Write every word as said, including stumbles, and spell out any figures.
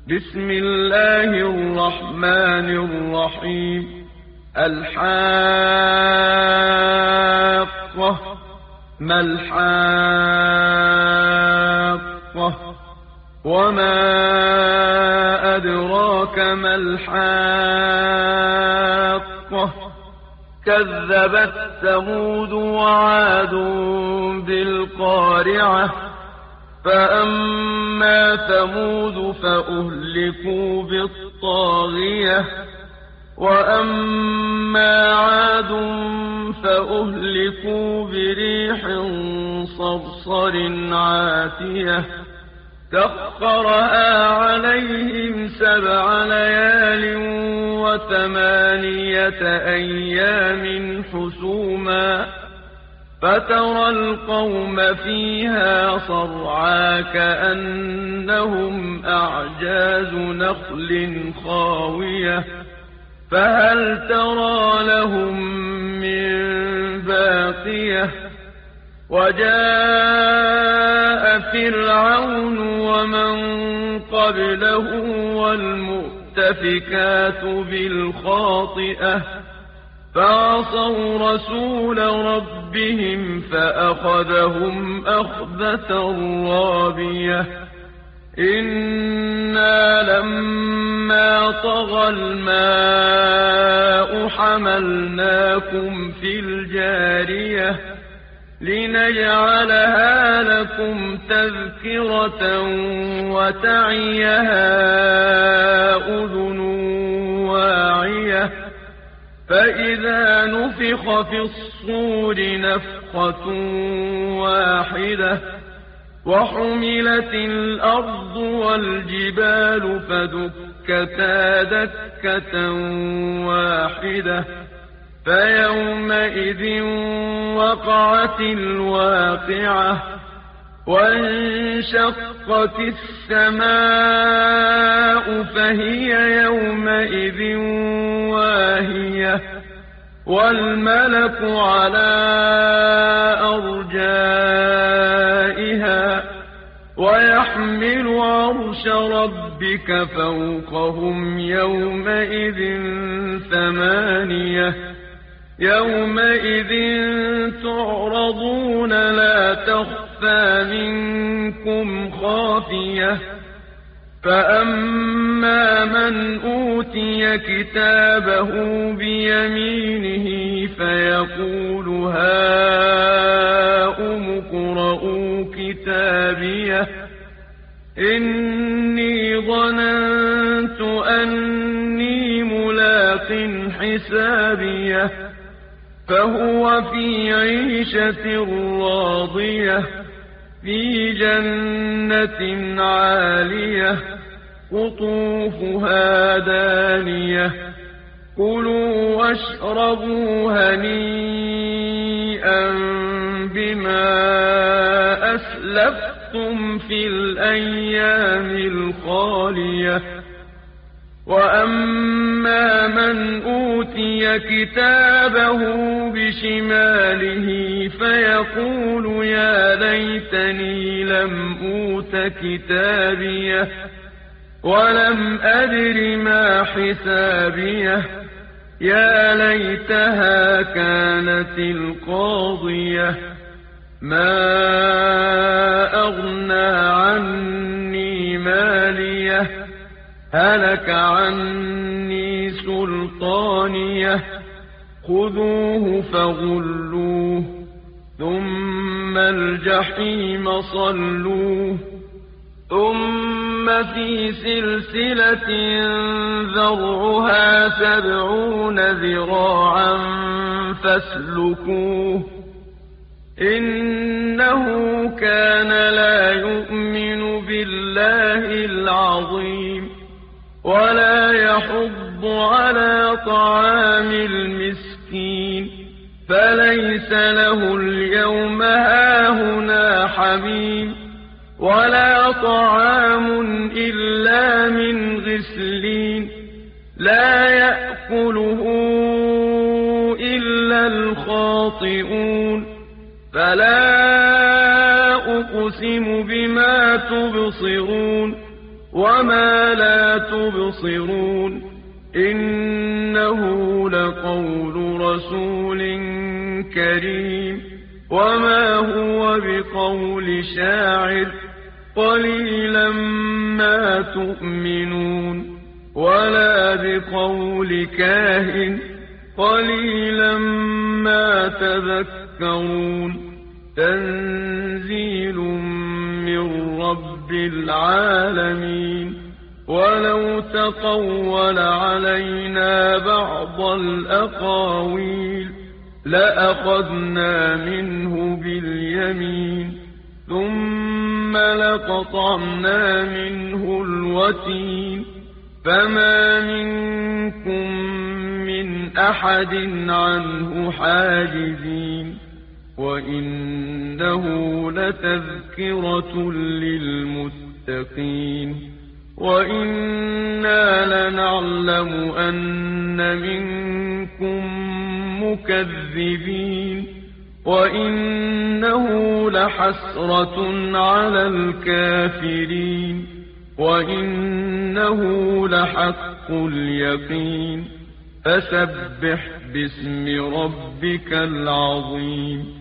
بسم الله الرحمن الرحيم الحاقة ما الحاقة وما أدراك ما الحاقة كذبت ثمود وعاد بالقارعة فأما ثمود فأهلكوا بالطاغية وأما عاد فأهلكوا بريح صرصر عاتية سخرها عليهم سبع ليال وثمانية أيام حسوما فترى القوم فيها صرعى كأنهم أعجاز نخل خاوية فهل ترى لهم من باقية وجاء فرعون ومن قبله والمؤتفكات بالخاطئة فعصوا رسول ربهم فأخذهم أخذة رابية إنا لما طغى الماء حملناكم في الجارية لنجعلها لكم تذكرة وتعيها أذن واعية فإذا نفخ في الصور نفخة واحدة وحملت الأرض والجبال فدكتا دكة واحدة فيومئذ وقعت الواقعة وانشقت السماء فهي يومئذ واهية والملك على أرجائها ويحمل عرش ربك فوقهم يومئذ ثمانية يومئذ تعرضون لا تخفى منكم خافية فأما من أوتي كتابه بيمينه فيقول هاؤم اقرءوا كتابيه إني ظننت أني ملاق حسابيه فهو في عيشة راضية في جنة عالية قطوفها دانية كلوا واشربوا هنيئا بما أسلفتم في الأيام الخالية وأما من أوتي كتابه بشماله فيقول يا ليتني لم أوت كتابيه ولم أدر ما حسابيه يا ليتها كانت القاضية ما أغنى عني ماليه هلك عني سلطانيه خذوه فغلوه ثم الجحيم صلوه ثم في سلسلة ذرعها سبعون ذراعا فاسلكوه إنه كان لا يؤمن بالله العظيم ولا يحض على طعام المسكين فليس له اليوم هاهنا حميم ولا طعام إلا من غسلين لا يأكله إلا الخاطئون فلا أقسم بما تبصرون وما لا تبصرون إنه لقول رسول كريم وما هو بقول شاعر قليلا ما تؤمنون ولا بقول كاهن قليلا ما تذكرون تنزيل من رب العالمين ولو تقول علينا بعض الأقاويل لأخذنا منه باليمين ثم لقطعنا منه الوتين فما منكم من أحد عنه حاجزين وإنه لتذكرة للمتقين وإنا لنعلم أن منكم مكذبين وإنه لحسرة على الكافرين وإنه لحق اليقين فسبح باسم ربك العظيم